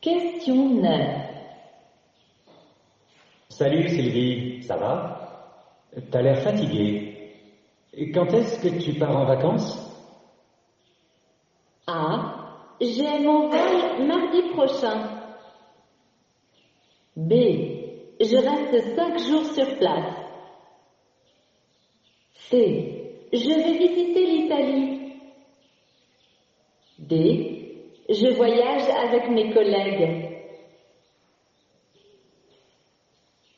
Question 9. Salut Sylvie, ça va? T'as l'air fatiguée. Quand est-ce que tu pars en vacances? A. J'ai mon vol mardi prochain. B. Je reste 5 jours sur place. C. Je vais visiter l'Italie. D. Je voyage avec mes collègues.